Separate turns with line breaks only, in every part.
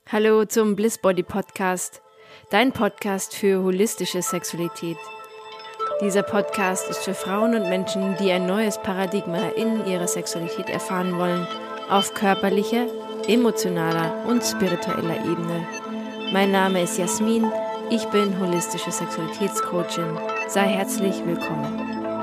Hallo zum Bliss Body Podcast, dein Podcast für holistische Sexualität. Dieser Podcast ist für Frauen und Menschen, die ein neues Paradigma in ihrer Sexualität erfahren wollen, auf körperlicher, emotionaler und spiritueller Ebene. Mein Name ist Jasmin, ich bin holistische Sexualitätscoachin. Sei herzlich willkommen.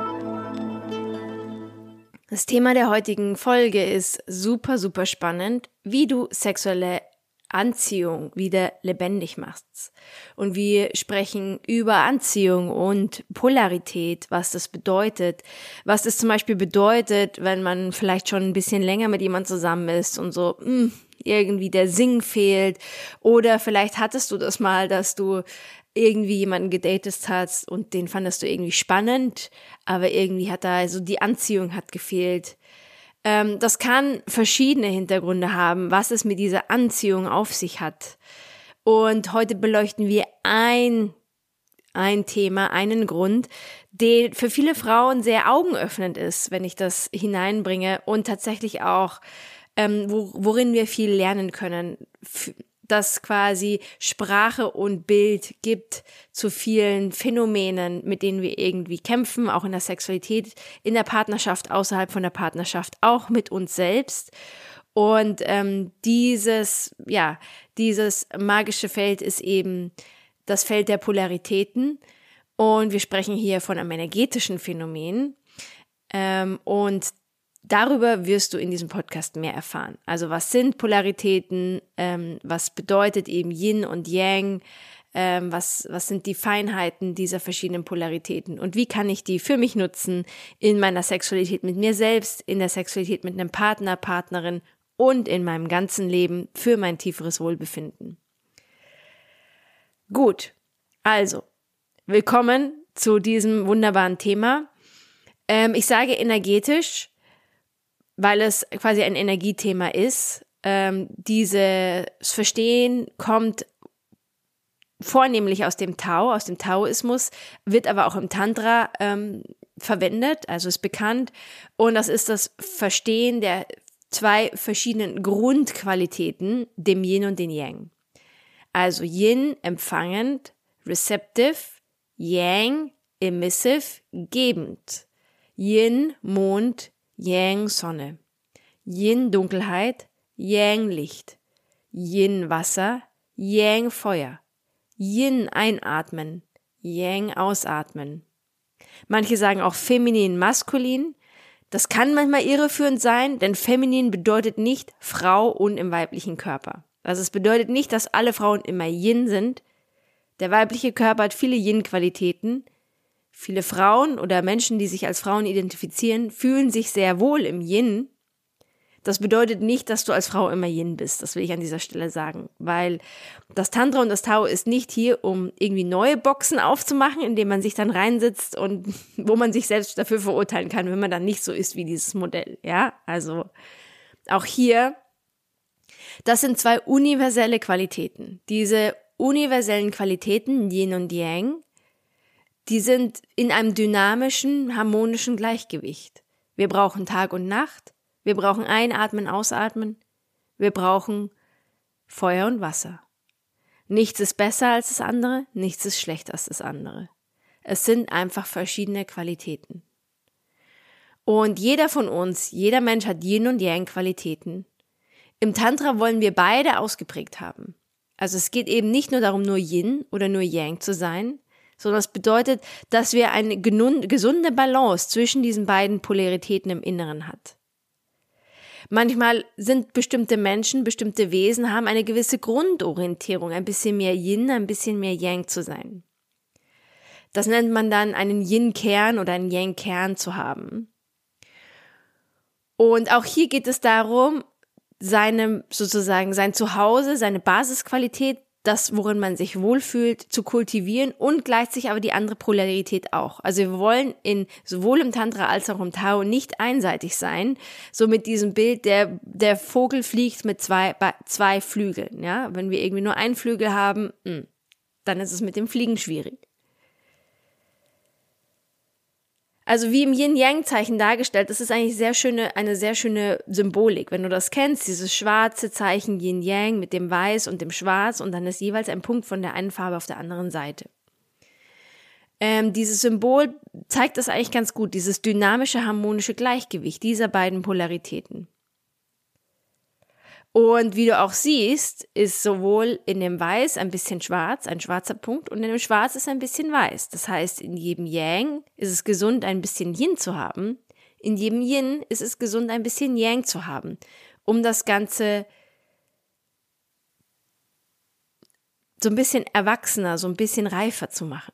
Das Thema der heutigen Folge ist super spannend, wie du sexuelle Anziehung wieder lebendig machst. Und wir sprechen über Anziehung und Polarität, was das bedeutet. Was es zum Beispiel bedeutet, wenn man vielleicht schon ein bisschen länger mit jemandem zusammen ist und so irgendwie der Sing fehlt. Oder vielleicht hattest du das mal, dass du irgendwie jemanden gedatet hast und den fandest du irgendwie spannend, aber irgendwie hat da also die Anziehung hat gefehlt. Das kann verschiedene Hintergründe haben, was es mit dieser Anziehung auf sich hat. Und heute beleuchten wir ein Thema, einen Grund, der für viele Frauen sehr augenöffnend ist, wenn ich das hineinbringe und tatsächlich auch, worin wir viel lernen können, dass quasi Sprache und Bild gibt zu vielen Phänomenen, mit denen wir irgendwie kämpfen, auch in der Sexualität, in der Partnerschaft, außerhalb von der Partnerschaft, auch mit uns selbst. Und dieses magische Feld ist eben das Feld der Polaritäten. Und wir sprechen hier von einem energetischen Phänomen. Und darüber wirst du in diesem Podcast mehr erfahren. Also was sind Polaritäten, was bedeutet eben Yin und Yang, was sind die Feinheiten dieser verschiedenen Polaritäten und wie kann ich die für mich nutzen in meiner Sexualität mit mir selbst, in der Sexualität mit einem Partner, Partnerin und in meinem ganzen Leben für mein tieferes Wohlbefinden. Gut, also willkommen zu diesem wunderbaren Thema. Ich sage energetisch, weil es quasi ein Energiethema ist. Dieses Verstehen kommt vornehmlich aus dem Tao, aus dem Taoismus, wird aber auch im Tantra verwendet, also ist bekannt. Und das ist das Verstehen der zwei verschiedenen Grundqualitäten, dem Yin und dem Yang. Also Yin, empfangend, receptive, Yang, emissive, gebend. Yin, Mond, Yang Sonne, Yin Dunkelheit, Yang Licht, Yin Wasser, Yang Feuer, Yin einatmen, Yang ausatmen. Manche sagen auch feminin, maskulin. Das kann manchmal irreführend sein, denn feminin bedeutet nicht Frau und im weiblichen Körper. Also es bedeutet nicht, dass alle Frauen immer Yin sind. Der weibliche Körper hat viele Yin-Qualitäten. Viele Frauen oder Menschen, die sich als Frauen identifizieren, fühlen sich sehr wohl im Yin. Das bedeutet nicht, dass du als Frau immer Yin bist. Das will ich an dieser Stelle sagen. Weil das Tantra und das Tao ist nicht hier, um irgendwie neue Boxen aufzumachen, in denen man sich dann reinsitzt und wo man sich selbst dafür verurteilen kann, wenn man dann nicht so ist wie dieses Modell. Ja, also auch hier, das sind zwei universelle Qualitäten. Diese universellen Qualitäten, Yin und Yang, die sind in einem dynamischen, harmonischen Gleichgewicht. Wir brauchen Tag und Nacht, wir brauchen Einatmen, Ausatmen, wir brauchen Feuer und Wasser. Nichts ist besser als das andere, nichts ist schlechter als das andere. Es sind einfach verschiedene Qualitäten. Und jeder von uns, jeder Mensch hat Yin und Yang Qualitäten. Im Tantra wollen wir beide ausgeprägt haben. Also es geht eben nicht nur darum, nur Yin oder nur Yang zu sein, sondern es bedeutet, dass wir eine gesunde Balance zwischen diesen beiden Polaritäten im Inneren hat. Manchmal sind bestimmte Menschen, bestimmte Wesen, haben eine gewisse Grundorientierung, ein bisschen mehr Yin, ein bisschen mehr Yang zu sein. Das nennt man dann einen Yin-Kern oder einen Yang-Kern zu haben. Und auch hier geht es darum, sein Zuhause, seine Basisqualität, das, worin man sich wohlfühlt, zu kultivieren und gleichzeitig aber die andere Polarität auch. Also wir wollen sowohl im Tantra als auch im Tao nicht einseitig sein, so mit diesem Bild, der Vogel fliegt mit zwei Flügeln. Ja? Wenn wir irgendwie nur einen Flügel haben, dann ist es mit dem Fliegen schwierig. Also wie im Yin-Yang-Zeichen dargestellt, das ist eigentlich eine sehr schöne Symbolik. Wenn du das kennst, dieses schwarze Zeichen Yin-Yang mit dem Weiß und dem Schwarz und dann ist jeweils ein Punkt von der einen Farbe auf der anderen Seite. Dieses Symbol zeigt das eigentlich ganz gut, dieses dynamische, harmonische Gleichgewicht dieser beiden Polaritäten. Und wie du auch siehst, ist sowohl in dem Weiß ein bisschen schwarz, ein schwarzer Punkt, und in dem Schwarz ist ein bisschen weiß. Das heißt, in jedem Yang ist es gesund, ein bisschen Yin zu haben. In jedem Yin ist es gesund, ein bisschen Yang zu haben, um das Ganze so ein bisschen erwachsener, so ein bisschen reifer zu machen.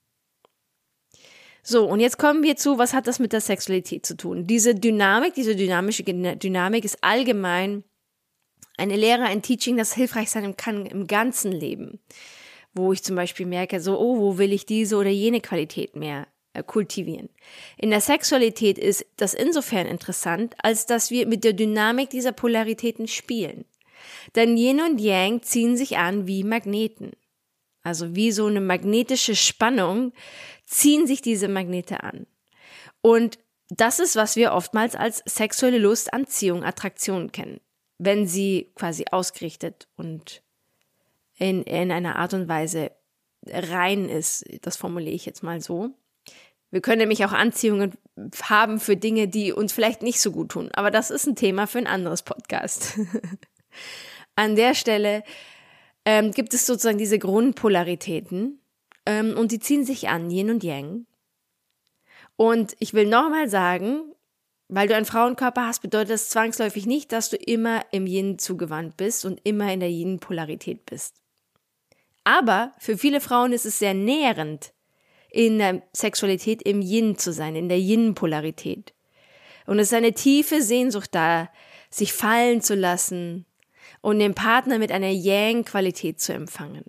So, und jetzt kommen wir zu, was hat das mit der Sexualität zu tun? Diese dynamische Dynamik ist allgemein eine Lehre, ein Teaching, das hilfreich sein kann im ganzen Leben, wo ich zum Beispiel merke, so, wo will ich diese oder jene Qualität mehr kultivieren. In der Sexualität ist das insofern interessant, als dass wir mit der Dynamik dieser Polaritäten spielen. Denn Yin und Yang ziehen sich an wie Magneten. Also wie so eine magnetische Spannung ziehen sich diese Magnete an. Und das ist, was wir oftmals als sexuelle Lust, Anziehung, Attraktion kennen, wenn sie quasi ausgerichtet und in einer Art und Weise rein ist. Das formuliere ich jetzt mal so. Wir können nämlich auch Anziehungen haben für Dinge, die uns vielleicht nicht so gut tun. Aber das ist ein Thema für ein anderes Podcast. An der Stelle gibt es sozusagen diese Grundpolaritäten und die ziehen sich an, Yin und Yang. Und ich will nochmal sagen, weil du einen Frauenkörper hast, bedeutet das zwangsläufig nicht, dass du immer im Yin zugewandt bist und immer in der Yin-Polarität bist. Aber für viele Frauen ist es sehr nährend, in der Sexualität im Yin zu sein, in der Yin-Polarität. Und es ist eine tiefe Sehnsucht da, sich fallen zu lassen und den Partner mit einer Yang-Qualität zu empfangen.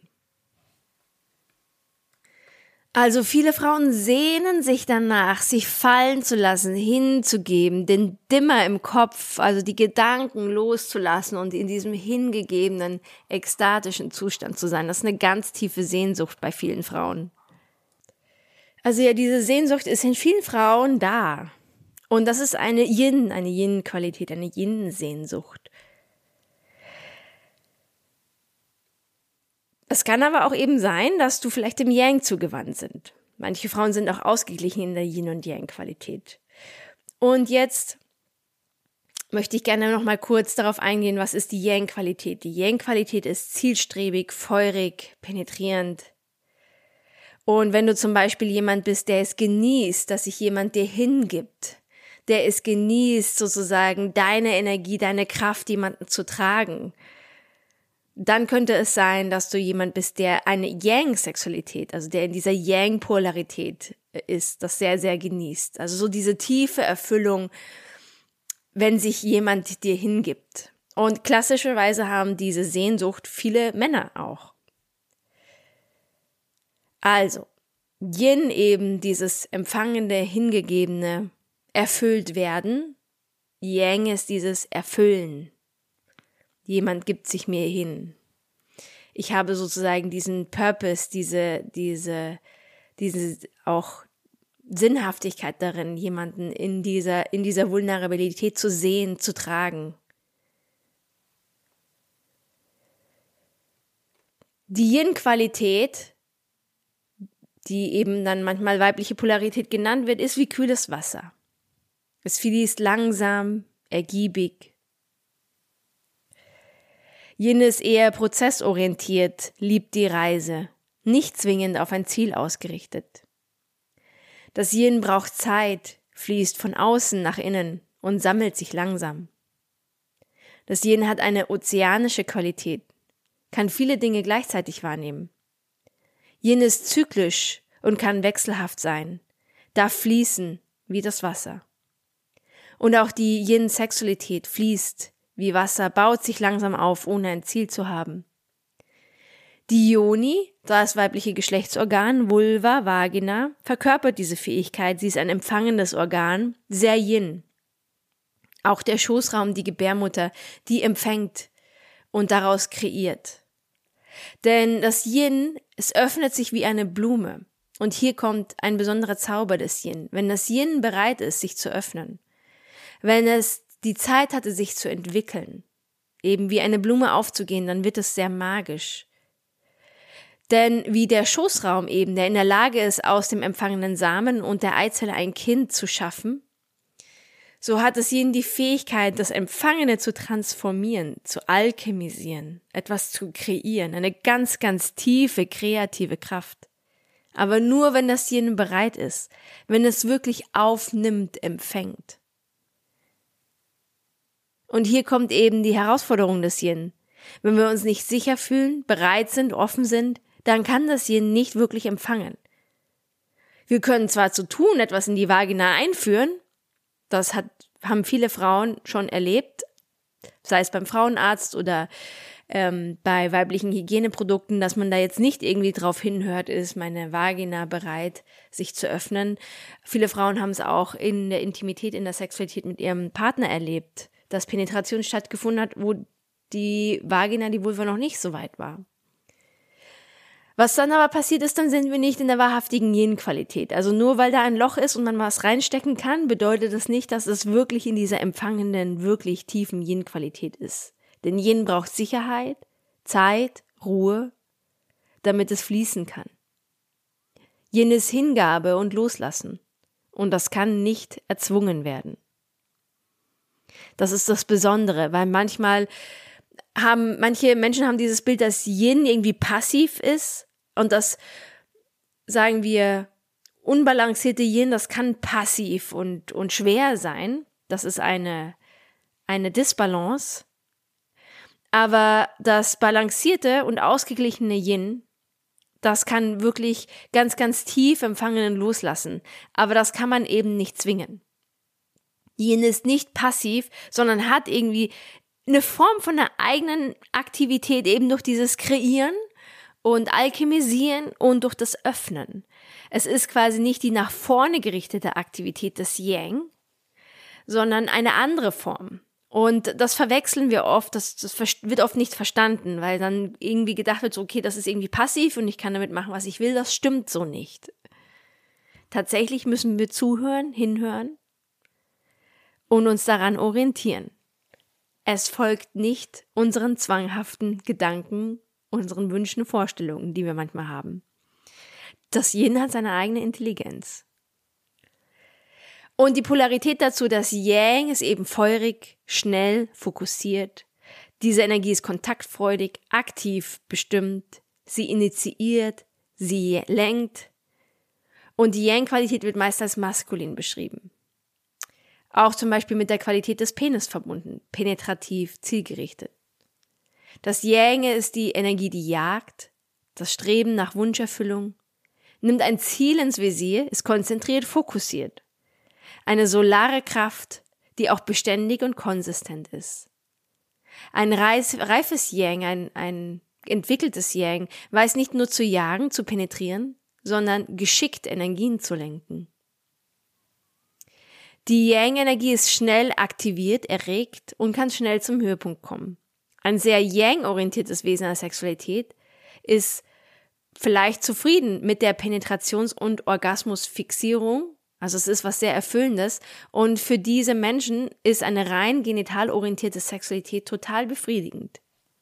Also viele Frauen sehnen sich danach, sich fallen zu lassen, hinzugeben, den Dimmer im Kopf, also die Gedanken loszulassen und in diesem hingegebenen, ekstatischen Zustand zu sein. Das ist eine ganz tiefe Sehnsucht bei vielen Frauen. Also ja, diese Sehnsucht ist in vielen Frauen da. Und das ist eine Yin-Qualität, eine Yin-Sehnsucht. Es kann aber auch eben sein, dass du vielleicht dem Yang zugewandt sind. Manche Frauen sind auch ausgeglichen in der Yin- und Yang-Qualität. Und jetzt möchte ich gerne noch mal kurz darauf eingehen, was ist die Yang-Qualität? Die Yang-Qualität ist zielstrebig, feurig, penetrierend. Und wenn du zum Beispiel jemand bist, der es genießt, dass sich jemand dir hingibt, der es genießt, sozusagen deine Energie, deine Kraft jemanden zu tragen, dann könnte es sein, dass du jemand bist, der eine Yang-Sexualität, also der in dieser Yang-Polarität ist, das sehr, sehr genießt. Also so diese tiefe Erfüllung, wenn sich jemand dir hingibt. Und klassischerweise haben diese Sehnsucht viele Männer auch. Also, Yin eben dieses empfangende, hingegebene, erfüllt werden. Yang ist dieses Erfüllen. Jemand gibt sich mir hin. Ich habe sozusagen diesen Purpose, diese auch Sinnhaftigkeit darin, jemanden in dieser Vulnerabilität zu sehen, zu tragen. Die Yin-Qualität, die eben dann manchmal weibliche Polarität genannt wird, ist wie kühles Wasser. Es fließt langsam, ergiebig. Yin ist eher prozessorientiert, liebt die Reise, nicht zwingend auf ein Ziel ausgerichtet. Das Yin braucht Zeit, fließt von außen nach innen und sammelt sich langsam. Das Yin hat eine ozeanische Qualität, kann viele Dinge gleichzeitig wahrnehmen. Yin ist zyklisch und kann wechselhaft sein, darf fließen wie das Wasser. Und auch die Yin-Sexualität fließt wie Wasser, baut sich langsam auf, ohne ein Ziel zu haben. Die Yoni, das weibliche Geschlechtsorgan, Vulva, Vagina, verkörpert diese Fähigkeit, sie ist ein empfangendes Organ, sehr Yin. Auch der Schoßraum, die Gebärmutter, die empfängt und daraus kreiert. Denn das Yin, es öffnet sich wie eine Blume Und hier kommt ein besonderer Zauber des Yin. Wenn das Yin bereit ist, sich zu öffnen, wenn es die Zeit hatte, sich zu entwickeln, eben wie eine Blume aufzugehen, dann wird es sehr magisch. Denn wie der Schoßraum eben, der in der Lage ist, aus dem empfangenen Samen und der Eizelle ein Kind zu schaffen, so hat es Yin die Fähigkeit, das Empfangene zu transformieren, zu alchemisieren, etwas zu kreieren, eine ganz, ganz tiefe, kreative Kraft. Aber nur, wenn das Yin bereit ist, wenn es wirklich aufnimmt, empfängt. Und hier kommt eben die Herausforderung des Yin. Wenn wir uns nicht sicher fühlen, bereit sind, offen sind, dann kann das Yin nicht wirklich empfangen. Wir können zwar zu tun, etwas in die Vagina einführen, das haben viele Frauen schon erlebt, sei es beim Frauenarzt oder bei weiblichen Hygieneprodukten, dass man da jetzt nicht irgendwie drauf hinhört, ist meine Vagina bereit, sich zu öffnen. Viele Frauen haben es auch in der Intimität, in der Sexualität mit ihrem Partner erlebt, dass Penetration stattgefunden hat, wo die Vagina, die Vulva noch nicht so weit war. Was dann aber passiert ist, dann sind wir nicht in der wahrhaftigen Yin-Qualität. Also nur weil da ein Loch ist und man was reinstecken kann, bedeutet das nicht, dass es wirklich in dieser empfangenden, wirklich tiefen Yin-Qualität ist. Denn Yin braucht Sicherheit, Zeit, Ruhe, damit es fließen kann. Yin ist Hingabe und Loslassen. Und das kann nicht erzwungen werden. Das ist das Besondere, weil manche Menschen haben dieses Bild, dass Yin irgendwie passiv ist und das, sagen wir, unbalancierte Yin, das kann passiv und schwer sein. Das ist eine Disbalance. Aber das balancierte und ausgeglichene Yin, das kann wirklich ganz, ganz tief empfangen und loslassen. Aber das kann man eben nicht zwingen. Yin ist nicht passiv, sondern hat irgendwie eine Form von einer eigenen Aktivität, eben durch dieses Kreieren und Alchemisieren und durch das Öffnen. Es ist quasi nicht die nach vorne gerichtete Aktivität des Yang, sondern eine andere Form. Und das verwechseln wir oft, das wird oft nicht verstanden, weil dann irgendwie gedacht wird, so, okay, das ist irgendwie passiv und ich kann damit machen, was ich will. Das stimmt so nicht. Tatsächlich müssen wir zuhören, hinhören und uns daran orientieren. Es folgt nicht unseren zwanghaften Gedanken, unseren Wünschen, Vorstellungen, die wir manchmal haben. Das Yin hat seine eigene Intelligenz. Und die Polarität dazu, das Yang ist eben feurig, schnell, fokussiert. Diese Energie ist kontaktfreudig, aktiv, bestimmt. Sie initiiert, sie lenkt. Und die Yang-Qualität wird meist als maskulin beschrieben. Auch zum Beispiel mit der Qualität des Penis verbunden, penetrativ, zielgerichtet. Das Yang ist die Energie, die jagt, das Streben nach Wunscherfüllung, nimmt ein Ziel ins Visier, ist konzentriert, fokussiert. Eine solare Kraft, die auch beständig und konsistent ist. Ein reifes Yang, ein entwickeltes Yang, weiß nicht nur zu jagen, zu penetrieren, sondern geschickt Energien zu lenken. Die Yang-Energie ist schnell aktiviert, erregt und kann schnell zum Höhepunkt kommen. Ein sehr Yang-orientiertes Wesen der Sexualität ist vielleicht zufrieden mit der Penetrations- und Orgasmusfixierung. Also es ist was sehr Erfüllendes. Und für diese Menschen ist eine rein genital orientierte Sexualität total befriedigend.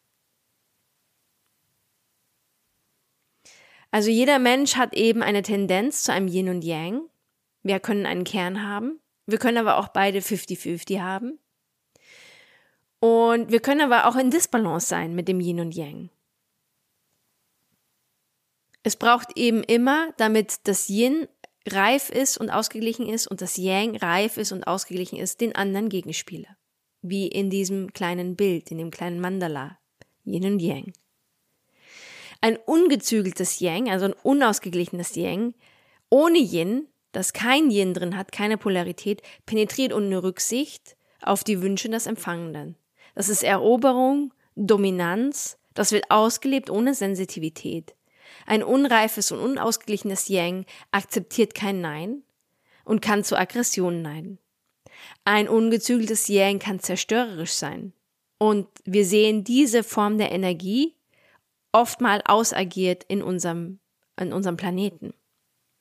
Also jeder Mensch hat eben eine Tendenz zu einem Yin und Yang. Wir können einen Kern haben. Wir können aber auch beide 50-50 haben. Und wir können aber auch in Disbalance sein mit dem Yin und Yang. Es braucht eben immer, damit das Yin reif ist und ausgeglichen ist und das Yang reif ist und ausgeglichen ist, den anderen Gegenspieler. Wie in diesem kleinen Bild, in dem kleinen Mandala. Yin und Yang. Ein ungezügeltes Yang, also ein unausgeglichenes Yang, ohne Yin, das kein Yin drin hat, keine Polarität, penetriert ohne Rücksicht auf die Wünsche des Empfangenden. Das ist Eroberung, Dominanz, das wird ausgelebt ohne Sensitivität. Ein unreifes und unausgeglichenes Yang akzeptiert kein Nein und kann zu Aggression neigen. Ein ungezügeltes Yang kann zerstörerisch sein. Und wir sehen diese Form der Energie oftmals ausagiert in unserem Planeten.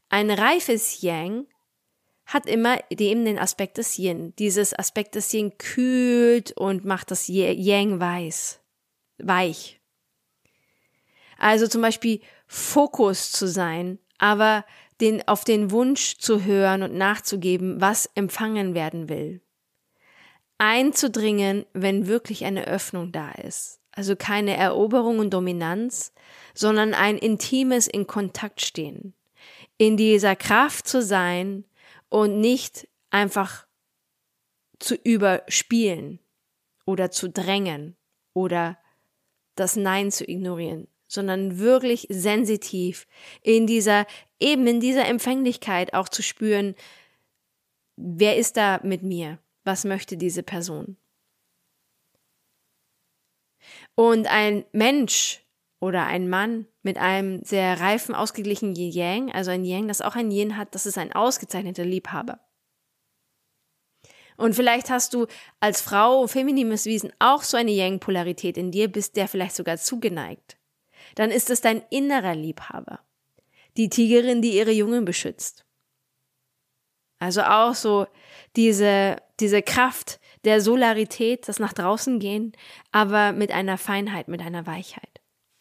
Ein reifes Yang hat immer eben den Aspekt des Yin. Dieses Aspekt des Yin kühlt und macht das Yang weich. Also zum Beispiel Fokus zu sein, aber auf den Wunsch zu hören und nachzugeben, was empfangen werden will. Einzudringen, wenn wirklich eine Öffnung da ist. Also keine Eroberung und Dominanz, sondern ein intimes in Kontakt stehen. In dieser Kraft zu sein und nicht einfach zu überspielen oder zu drängen oder das Nein zu ignorieren, sondern wirklich sensitiv in dieser Empfänglichkeit auch zu spüren, wer ist da mit mir? Was möchte diese Person? Und ein Mensch oder ein Mann mit einem sehr reifen, ausgeglichenen Yang, also ein Yang, das auch ein Yin hat, das ist ein ausgezeichneter Liebhaber. Und vielleicht hast du als Frau, feminines Wesen, auch so eine Yang-Polarität in dir, bist der vielleicht sogar zugeneigt. Dann ist es dein innerer Liebhaber. Die Tigerin, die ihre Jungen beschützt. Also auch so diese Kraft der Solarität, das nach draußen gehen, aber mit einer Feinheit, mit einer Weichheit.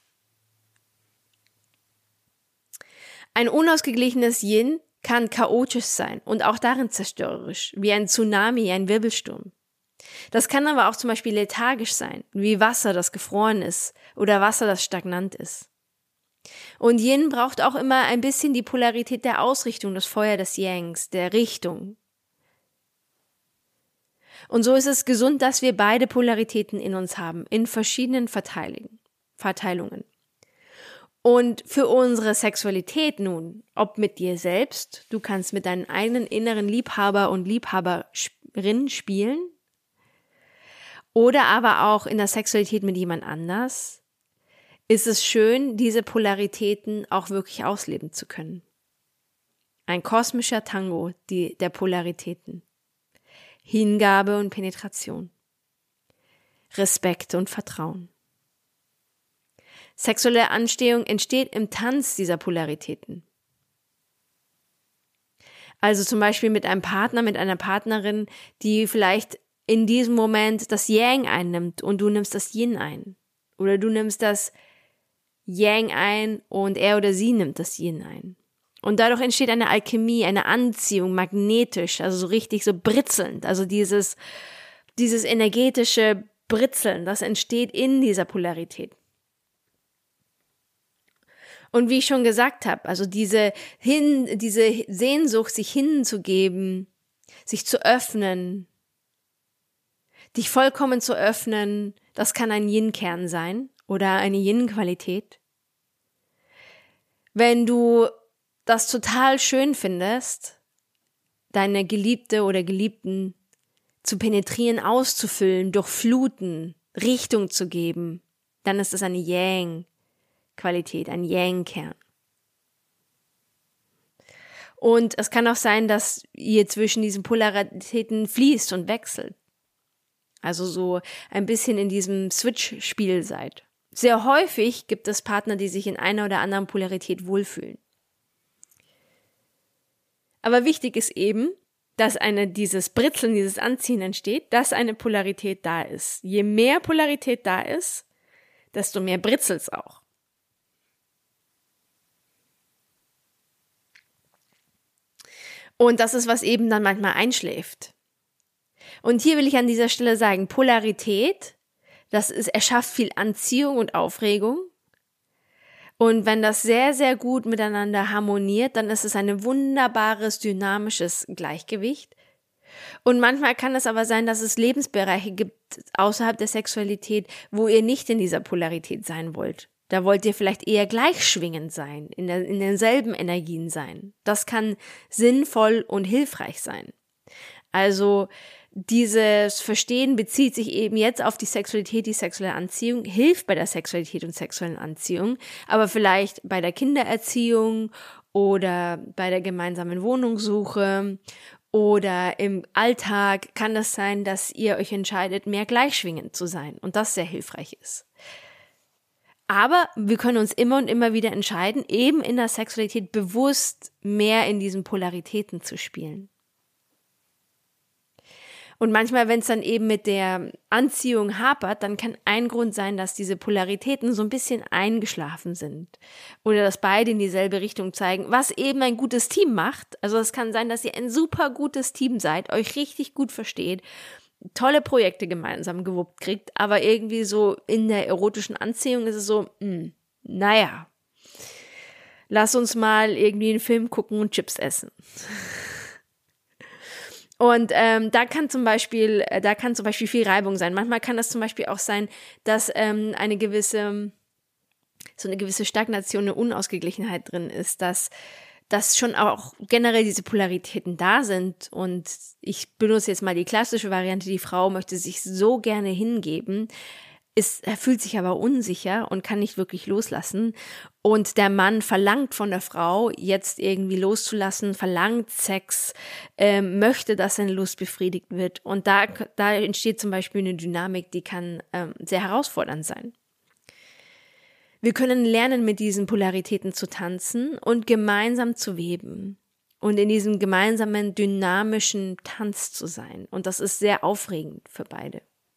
Ein unausgeglichenes Yin kann chaotisch sein und auch darin zerstörerisch, wie ein Tsunami, ein Wirbelsturm. Das kann aber auch zum Beispiel lethargisch sein, wie Wasser, das gefroren ist oder Wasser, das stagnant ist. Und Yin braucht auch immer ein bisschen die Polarität der Ausrichtung, das Feuer des Yangs, der Richtung. Und so ist es gesund, dass wir beide Polaritäten in uns haben, in verschiedenen Verteilungen. Und für unsere Sexualität nun, ob mit dir selbst, du kannst mit deinem eigenen inneren Liebhaber und Liebhaberin spielen, oder aber auch in der Sexualität mit jemand anders, ist es schön, diese Polaritäten auch wirklich ausleben zu können. Ein kosmischer Tango der Polaritäten. Hingabe und Penetration. Respekt und Vertrauen. Sexuelle Anziehung entsteht im Tanz dieser Polaritäten. Also zum Beispiel mit einem Partner, mit einer Partnerin, die vielleicht in diesem Moment das Yang einnimmt und du nimmst das Yin ein. Oder du nimmst das Yang ein und er oder sie nimmt das Yin ein. Und dadurch entsteht eine Alchemie, eine Anziehung, magnetisch, also so richtig so britzelnd. Also dieses energetische Britzeln, das entsteht in dieser Polarität. Und wie ich schon gesagt habe, also diese Sehnsucht, sich hinzugeben, sich zu öffnen, dich vollkommen zu öffnen, das kann ein Yin-Kern sein oder eine Yin-Qualität. Wenn du das total schön findest, deine Geliebte oder Geliebten zu penetrieren, auszufüllen, durchfluten, Richtung zu geben, dann ist das eine Yang-Qualität, ein Yang-Kern. Und es kann auch sein, dass ihr zwischen diesen Polaritäten fließt und wechselt. Also so ein bisschen in diesem Switch-Spiel seid. Sehr häufig gibt es Partner, die sich in einer oder anderen Polarität wohlfühlen. Aber wichtig ist eben, dass dieses Britzeln, dieses Anziehen entsteht, dass eine Polarität da ist. Je mehr Polarität da ist, desto mehr britzelt's auch. Und das ist, was eben dann manchmal einschläft. Und hier will ich an dieser Stelle sagen, Polarität, erschafft viel Anziehung und Aufregung. Und wenn das sehr, sehr gut miteinander harmoniert, dann ist es ein wunderbares, dynamisches Gleichgewicht. Und manchmal kann es aber sein, dass es Lebensbereiche gibt außerhalb der Sexualität, wo ihr nicht in dieser Polarität sein wollt. Da wollt ihr vielleicht eher gleichschwingend sein, in denselben Energien sein. Das kann sinnvoll und hilfreich sein. Also dieses Verstehen bezieht sich eben jetzt auf die Sexualität, die sexuelle Anziehung, hilft bei der Sexualität und sexuellen Anziehung, aber vielleicht bei der Kindererziehung oder bei der gemeinsamen Wohnungssuche oder im Alltag kann es sein, dass ihr euch entscheidet, mehr gleichschwingend zu sein und das sehr hilfreich ist. Aber wir können uns immer und immer wieder entscheiden, eben in der Sexualität bewusst mehr in diesen Polaritäten zu spielen. Und manchmal, wenn es dann eben mit der Anziehung hapert, dann kann ein Grund sein, dass diese Polaritäten so ein bisschen eingeschlafen sind. Oder dass beide in dieselbe Richtung zeigen, was eben ein gutes Team macht. Also es kann sein, dass ihr ein super gutes Team seid, euch richtig gut versteht, tolle Projekte gemeinsam gewuppt kriegt, aber irgendwie so in der erotischen Anziehung ist es so, naja, lass uns mal irgendwie einen Film gucken und Chips essen. Und da kann zum Beispiel viel Reibung sein. Manchmal kann das zum Beispiel auch sein, dass eine gewisse Stagnation, eine Unausgeglichenheit drin ist, dass schon auch generell diese Polaritäten da sind. Und ich benutze jetzt mal die klassische Variante, die Frau möchte sich so gerne hingeben, fühlt sich aber unsicher und kann nicht wirklich loslassen. Und der Mann verlangt von der Frau, jetzt irgendwie loszulassen, verlangt Sex, möchte, dass seine Lust befriedigt wird. Und da entsteht zum Beispiel eine Dynamik, die kann sehr herausfordernd sein. Wir können lernen, mit diesen Polaritäten zu tanzen und gemeinsam zu weben und in diesem gemeinsamen dynamischen Tanz zu sein. Und das ist sehr aufregend für beide.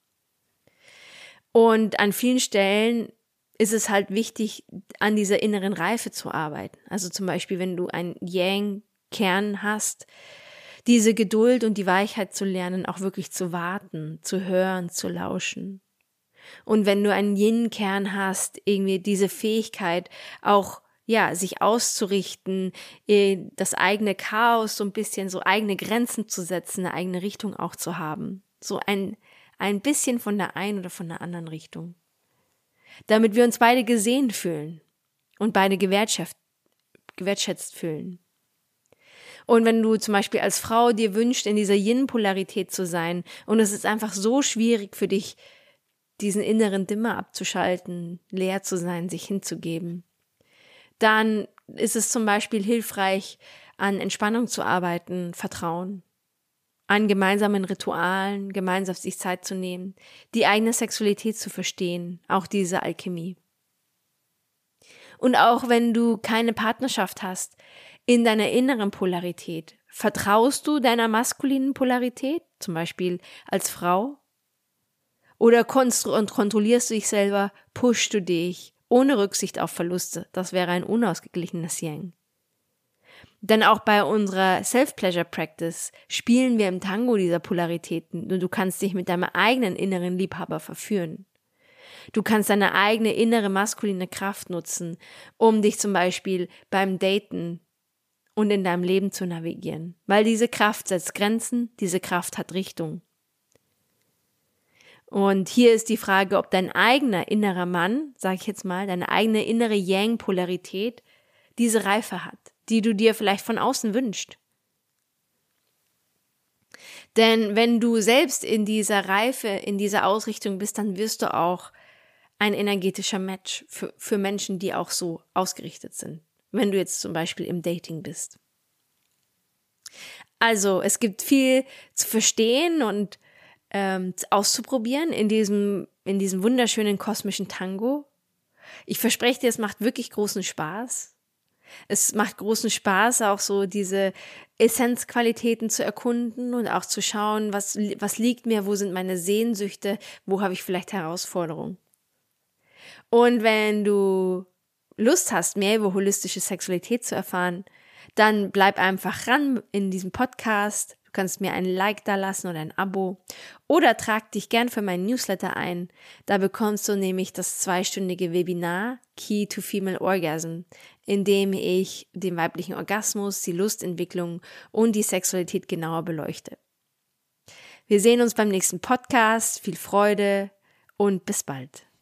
Und an vielen Stellen ist es halt wichtig, an dieser inneren Reife zu arbeiten. Also zum Beispiel, wenn du einen Yang-Kern hast, diese Geduld und die Weichheit zu lernen, auch wirklich zu warten, zu hören, zu lauschen. Und wenn du einen Yin-Kern hast, irgendwie diese Fähigkeit auch, sich auszurichten, das eigene Chaos so ein bisschen, so eigene Grenzen zu setzen, eine eigene Richtung auch zu haben. So ein bisschen von der einen oder von der anderen Richtung. Damit wir uns beide gesehen fühlen und beide gewertschätzt fühlen. Und wenn du zum Beispiel als Frau dir wünschst, in dieser Yin-Polarität zu sein und es ist einfach so schwierig für dich, diesen inneren Dimmer abzuschalten, leer zu sein, sich hinzugeben, dann ist es zum Beispiel hilfreich, an Entspannung zu arbeiten, Vertrauen, an gemeinsamen Ritualen, gemeinsam sich Zeit zu nehmen, die eigene Sexualität zu verstehen, auch diese Alchemie. Und auch wenn du keine Partnerschaft hast, in deiner inneren Polarität, vertraust du deiner maskulinen Polarität, zum Beispiel als Frau? Oder kontrollierst du dich selber, pushst du dich, ohne Rücksicht auf Verluste? Das wäre ein unausgeglichenes Yang. Denn auch bei unserer Self-Pleasure-Practice spielen wir im Tango dieser Polaritäten und du kannst dich mit deinem eigenen inneren Liebhaber verführen. Du kannst deine eigene innere maskuline Kraft nutzen, um dich zum Beispiel beim Daten und in deinem Leben zu navigieren. Weil diese Kraft setzt Grenzen, diese Kraft hat Richtung. Und hier ist die Frage, ob dein eigener innerer Mann, sag ich jetzt mal, deine eigene innere Yang-Polarität diese Reife hat, die du dir vielleicht von außen wünschst. Denn wenn du selbst in dieser Reife, in dieser Ausrichtung bist, dann wirst du auch ein energetischer Match für Menschen, die auch so ausgerichtet sind. Wenn du jetzt zum Beispiel im Dating bist. Also, es gibt viel zu verstehen und auszuprobieren in diesem wunderschönen kosmischen Tango. Ich verspreche dir, es macht wirklich großen Spaß. Es macht großen Spaß, auch so diese Essenzqualitäten zu erkunden und auch zu schauen, was liegt mir, wo sind meine Sehnsüchte, wo habe ich vielleicht Herausforderungen. Und wenn du Lust hast, mehr über holistische Sexualität zu erfahren, dann bleib einfach ran in diesem Podcast. Du kannst mir ein Like da lassen oder ein Abo oder trag dich gern für meinen Newsletter ein. Da bekommst du nämlich das 2-stündige Webinar Key to Female Orgasm, in dem ich den weiblichen Orgasmus, die Lustentwicklung und die Sexualität genauer beleuchte. Wir sehen uns beim nächsten Podcast. Viel Freude und bis bald.